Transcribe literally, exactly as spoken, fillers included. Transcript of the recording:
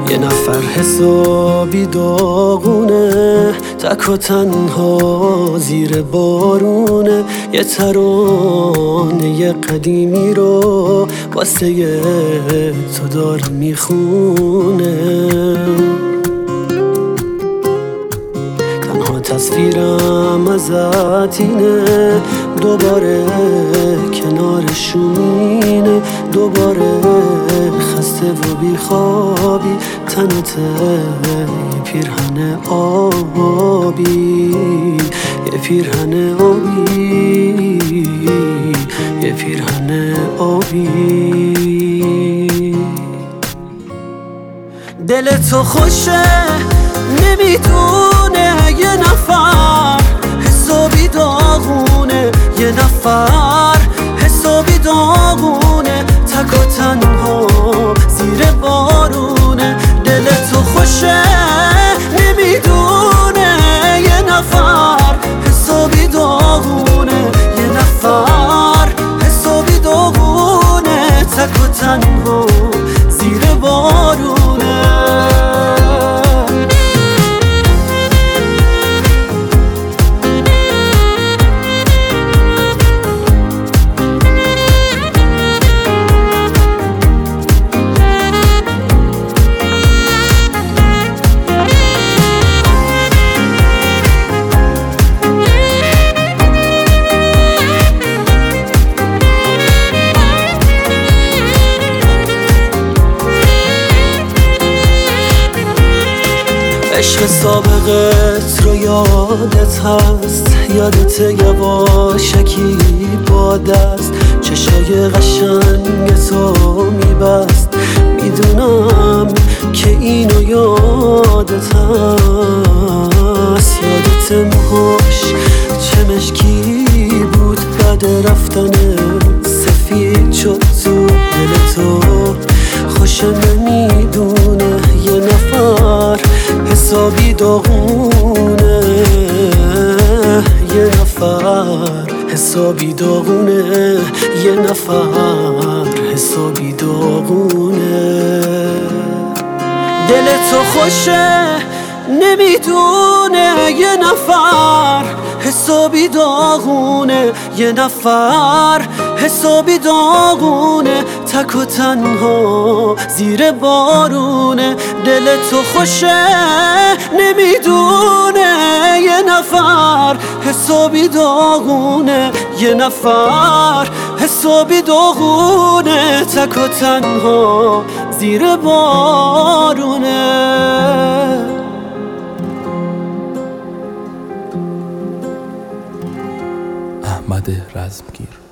یه نفر حسابی داغونه، تک و تنها زیر بارونه. یه ترانه قدیمی رو واسه تو داره میخونه. تنها تصویرم ازت اینه، دوباره کنارشونه. دوباره خسته و بیخوابی، تنت یه پیرهن آبی، یه پیرهن آبی، یه پیرهن آبی. دل تو خوشه نمیدونه، یه نفر حسابی داغونه، یه نفر حسابی داغونه. تک و تنها زیر بارونه. دل تو خوشه نمیدونه، یه نفر حسابی داغونه، یه نفر حسابی داغونه. تک و تنها زیر بارونه. عشق سابقت رو یادت هست، یادت یواشکی با دست چشای قشنگ تو میبست. میدونم که اینو یادت هست، یادت موهاش چه مشکی بود بعد رفتن سفید شد تو دل تو. خوش نمیدونه یه نفر حسابی داغونه، یه نفر حسابی داغونه، یه نفر حسابی داغونه. دل تو خوشه نمیدونه، یه نفر حسابی داغونه، یه نفر حسابی داغونه. تک و تنها زیر بارونه. دل تو خوشه نمیدونه، یه نفر حسابی داغونه، یه نفر حسابی داغونه. تک و تنها زیر بارونه. احمد رزمگیر.